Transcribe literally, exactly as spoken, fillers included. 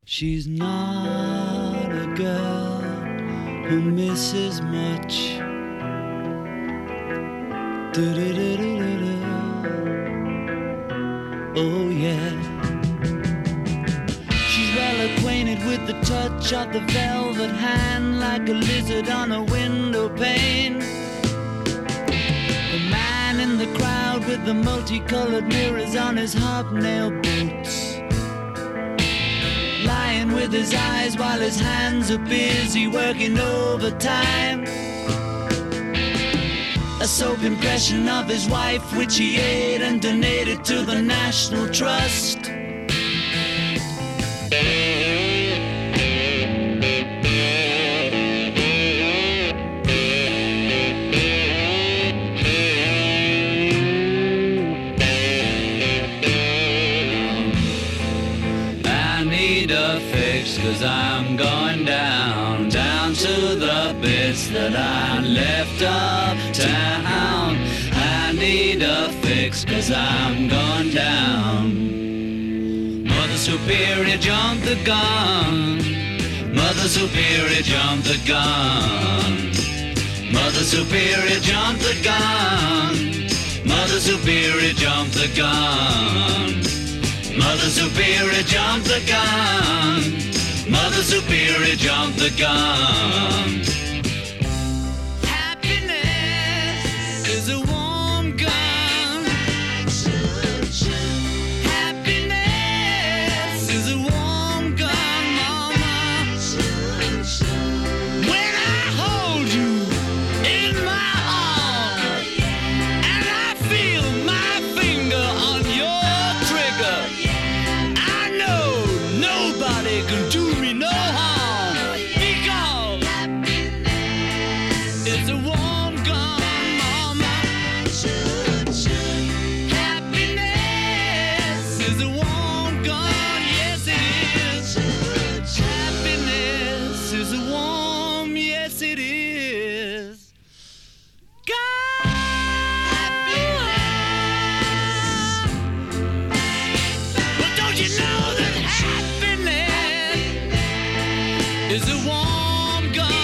She's not a girl who misses much. Do-do-do-do-do-do. Oh yeah. She's well acquainted with the touch of the velvet hand, like a lizard on a window pane. The man in the crowd with the multicolored mirrors on his hobnail boots, lying with his eyes while his hands are busy working overtime. A soap impression of his wife, which he ate and donated to the National Trust. Cause I'm going down, down to the bits that I left uptown. I need a fix cause I'm going down. Mother Superior jumped the gun. Mother Superior jumped the gun. Mother Superior jumped the gun. Mother Superior jumped the gun. Mother Superior jumped the gun. Mother Superior jumped the gun. Happiness is a warm gun. Happiness is a warm gun, mama. When I hold you in my arms and I feel my finger on your trigger, I know nobody can do me no harm, because it's a warm gun, mama. Happiness is a warm gun, yes it is. Happiness is a warm, yes it is. God. But don't you know that happiness is a warm gun?